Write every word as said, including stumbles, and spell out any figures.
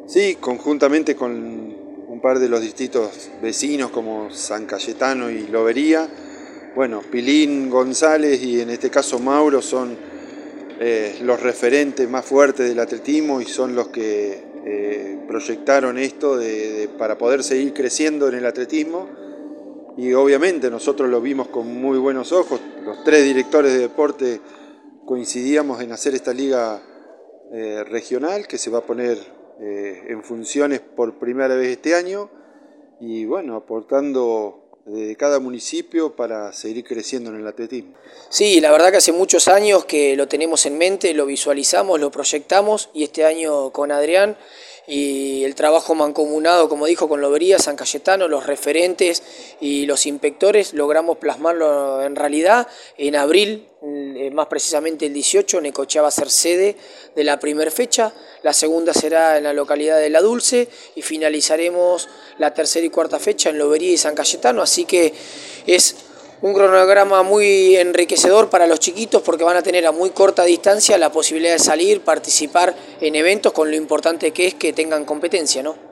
Sí, conjuntamente con un par de los distritos vecinos como San Cayetano y Lobería. Bueno, Pilín, González y en este caso Mauro son eh, los referentes más fuertes del atletismo y son los que eh, proyectaron esto de, de, para poder seguir creciendo en el atletismo. Y obviamente nosotros lo vimos con muy buenos ojos. Los tres directores de deporte coincidíamos en hacer esta liga eh, regional que se va a poner eh, en funciones por primera vez este año y bueno, aportando de cada municipio para seguir creciendo en el atletismo. Sí, la verdad que hace muchos años que lo tenemos en mente, lo visualizamos, lo proyectamos y este año con Adrián y el trabajo mancomunado, como dijo, con Lobería, San Cayetano, los referentes y los inspectores, logramos plasmarlo en realidad. En abril, más precisamente el dieciocho, Necochea va a ser sede de la primera fecha, la segunda será en la localidad de La Dulce y finalizaremos la tercera y cuarta fecha en Lobería y San Cayetano, así que es un cronograma muy enriquecedor para los chiquitos porque van a tener a muy corta distancia la posibilidad de salir, participar en eventos con lo importante que es que tengan competencia, ¿no?